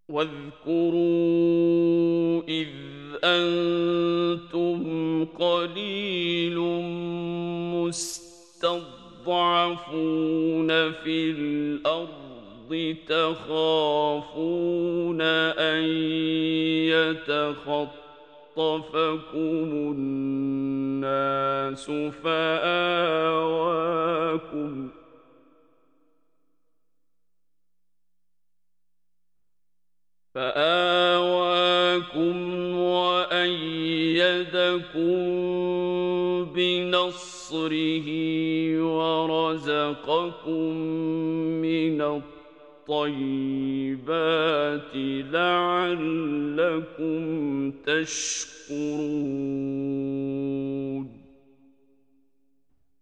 واذكروا إذ أنتم قليل مستضعفون في الأرض تخافون أن يتخطفكم الناس فآواكم وأيدكم بنصره ورزقكم من الطيبات لعلكم تشكرون